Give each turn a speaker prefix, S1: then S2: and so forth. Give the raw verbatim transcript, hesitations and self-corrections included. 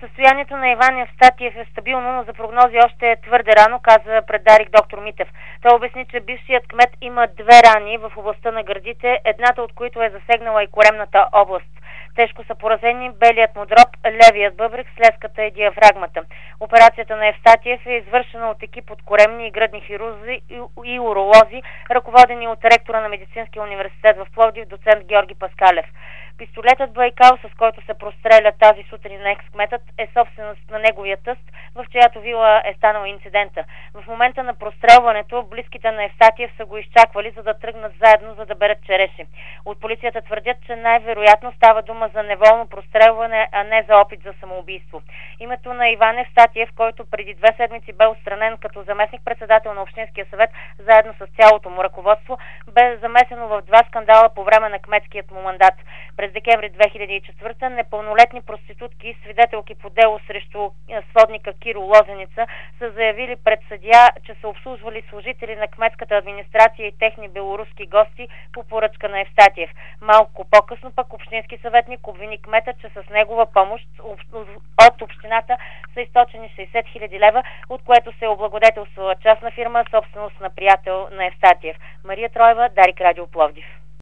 S1: Състоянието на Иван Евстатиев е стабилно, но за прогнози още е твърде рано, каза пред Дарик доктор Митев. Той обясни, че бившият кмет има две рани в областта на гърдите, едната от които е засегнала и коремната област. Тежко са поразени белият му дроб, левият бъбрек, слезката и диафрагмата. Операцията на Евстатиев е извършена от екип от коремни и гръдни хирурзи и уролози, ръководени от ректора на Медицинския университет в Пловдив, доцент Георги Паскалев. Пистолетът Байкал, с който се простреля тази сутрин на екс-кметът, е собственост на неговия тъст, в чиято вила е станал инцидента. В момента на прострелването близките на Евстатиев са го изчаквали, за да тръгнат заедно, за да берат череши. От полицията твърдят, че най-вероятно става дума за неволно прострелване, а не за опит за самоубийство. Името на Иван Евстатиев, който преди две седмици бе отстранен като заместник-председател на Общинския съвет, заедно с цялото му ръководство, бе замесено в два скандала по време на кметският му мандат. През декември две хиляди и четвърта непълнолетни проститутки, свидетелки по дело срещу сводника Киро Лозеница, са заявили пред съдия, че са обслужвали служители на кметската администрация и техни белоруски гости по поръчка на Евстатиев. Малко по-късно пък общински съветник обвини кмета, че с негова помощ от общината са източени шейсет хиляди лева, от което се е облагодетелствала частна фирма, собственост на приятел на Евстатиев. Мария Троева, Дарик радио Пловдив.